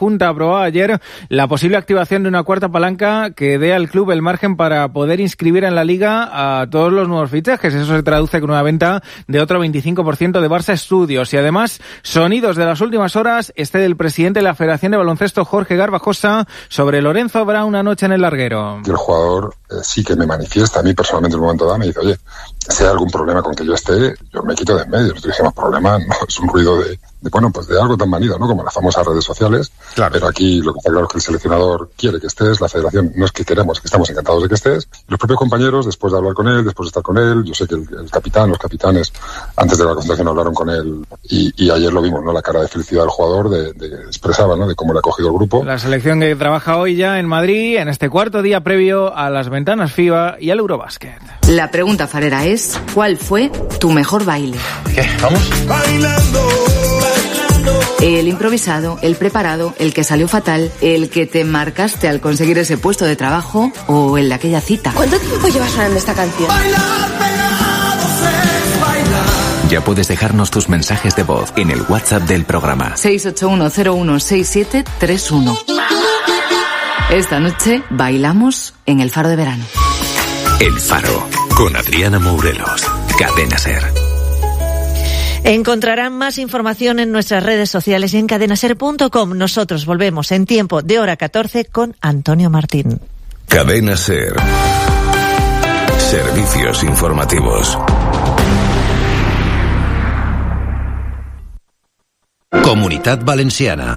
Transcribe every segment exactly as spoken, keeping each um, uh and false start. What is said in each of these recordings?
Junta aprobó ayer la posible activación de una cuarta palanca que dé al club el margen para poder inscribir en la Liga a todos los nuevos fichajes. Eso se traduce con una venta de otro veinticinco por ciento de Barça Studios. Y además, sonidos de las últimas horas, este del presidente de la Federación de Baloncesto, Jorge Garbajosa, sobre Lorenzo Brown anoche en el larguero. El jugador eh, sí que me manifiesta a mí personalmente en un momento dado, me dice, oye, si hay algún problema con que yo esté, yo me quito de en medio. Nosotros dijimos, problema no, es un ruido de, de, bueno, pues de algo tan manido, ¿no? Como las famosas redes sociales. Claro. Pero aquí lo que está claro es que el seleccionador quiere que estés, la federación no es que queremos, que estamos encantados de que estés. Los propios compañeros, después de hablar con él, después de estar con él, yo sé que el, el capitán, los capitanes, antes de la concentración hablaron con él y, y ayer lo vimos, ¿no? La cara de felicidad del jugador de, de expresaba, ¿no? De cómo le ha cogido el grupo. La selección que trabaja hoy ya en Madrid, en este cuarto día previo a las ventanas FIBA y al Eurobasket. La pregunta farera es, ¿cuál fue tu mejor baile? ¿Qué? ¿Vamos? Bailando, bailando. El improvisado, el preparado, el que salió fatal, el que te marcaste al conseguir ese puesto de trabajo o el de aquella cita. ¿Cuánto tiempo llevas sonando esta canción? Bailar pegados es bailar. Ya puedes dejarnos tus mensajes de voz en el WhatsApp del programa. seis ocho uno cero uno seis siete tres uno. Esta noche bailamos en el Faro de Verano. El Faro, con Adriana Mourelos, Cadena SER. Encontrarán más información en nuestras redes sociales y en cadena ser punto com. Nosotros volvemos en tiempo de hora catorce con Antonio Martín. Cadena SER. Servicios informativos. Comunitat Valenciana.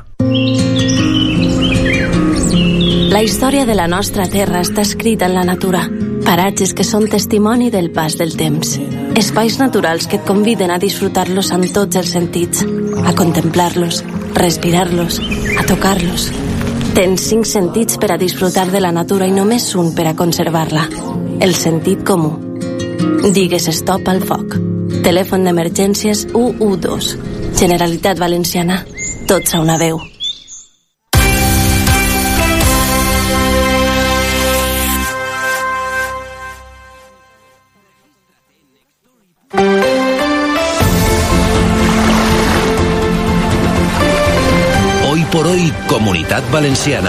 La història de la nostra terra està escrita en la natura. Paratges que són testimoni del pas del temps. Espais naturals que et conviden a disfrutar-los amb tots els sentits, a contemplar-los, respirar-los, a tocar-los. Tens cinc sentits per a disfrutar de la natura i només un per a conservar-la. El sentit comú. Digues stop al foc. Telèfon d'emergències u u dos. Generalitat Valenciana. Tots a una veu. Por hoy, Comunitat Valenciana.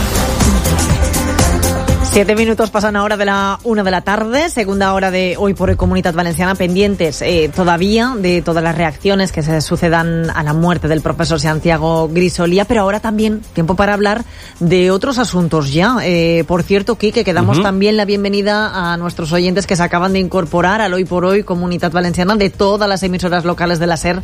Siete minutos pasan ahora de la una de la tarde, segunda hora de Hoy por Hoy Comunitat Valenciana, pendientes eh, todavía de todas las reacciones que se sucedan a la muerte del profesor Santiago Grisolía, pero ahora también tiempo para hablar de otros asuntos ya. Eh, por cierto, Quique, que damos uh-huh. también la bienvenida a nuestros oyentes que se acaban de incorporar al Hoy por Hoy Comunitat Valenciana de todas las emisoras locales de la SER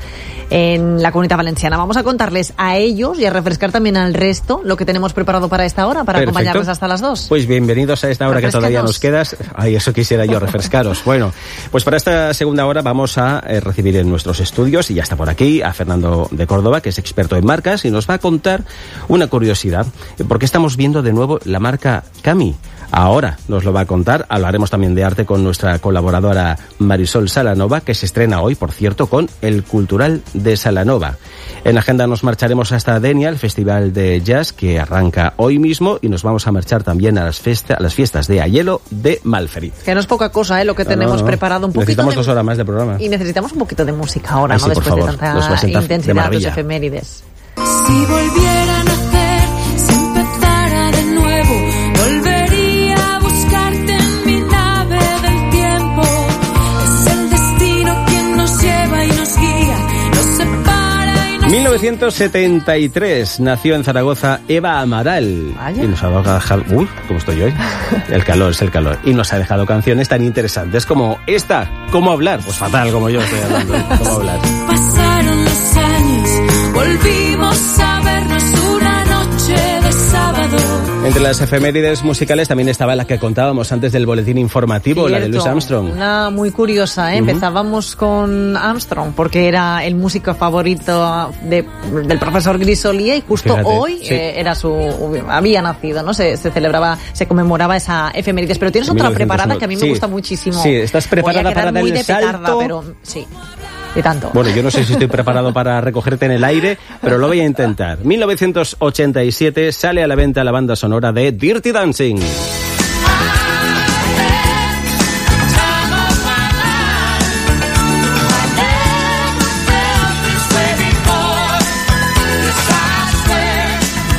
en la Comunidad Valenciana. Vamos a contarles a ellos y a refrescar también al resto lo que tenemos preparado para esta hora, para Perfecto. acompañarles hasta las dos. Pues bienvenidos a esta hora que todavía nos quedas. Ay, eso quisiera yo, refrescaros. Bueno, pues para esta segunda hora vamos a eh, recibir en nuestros estudios, y ya está por aquí, a Fernando de Córdoba, que es experto en marcas, y nos va a contar una curiosidad, porque estamos viendo de nuevo la marca Cami. Ahora nos lo va a contar. Hablaremos también de arte con nuestra colaboradora Marisol Salanova, que se estrena hoy, por cierto, con el Cultural de Salanova. En agenda nos marcharemos hasta Denia, el festival de jazz que arranca hoy mismo, y nos vamos a marchar también a las, festa, a las fiestas de Aielo de Malferit. Que no es poca cosa, ¿eh? Lo que no, tenemos no, no. preparado. Un poquito necesitamos de... dos horas más de programa. Y necesitamos un poquito de música ahora, Ay, ¿no? Sí, Después por favor. de tanta intensidad de los efemérides. Si volviera a nacer, si empezara de nuevo, volvería a buscarte en mi nave del tiempo. Es el destino quien nos lleva y nos guía, nos separa y nos... mil novecientos setenta y tres nació en Zaragoza Eva Amaral. Vaya. Y nos ha dejado... Uy, ¿cómo estoy hoy? El calor, es el calor. Y nos ha dejado canciones tan interesantes como esta. ¿Cómo hablar? Pues fatal, como yo estoy hablando. ¿eh? ¿Cómo hablar? Pasaron los años, volvimos a vernos una noche de sábado. Entre las efemérides musicales también estaba la que contábamos antes del boletín informativo, Cierto, la de Louis Armstrong. Una muy curiosa, ¿eh? Uh-huh. Empezábamos con Armstrong, porque era el músico favorito de, del profesor Grisolía, y justo Fíjate, hoy sí. eh, era su había nacido, ¿no? Se, se celebraba, se conmemoraba esa efemérides. Pero tienes otra preparada que a mí me sí. gusta muchísimo. Sí, estás preparada para dar muy el de salto. Petarda, pero sí. Y tanto. Bueno, yo no sé si estoy preparado para recogerte en el aire, pero lo voy a intentar. mil novecientos ochenta y siete sale a la venta la banda sonora de Dirty Dancing.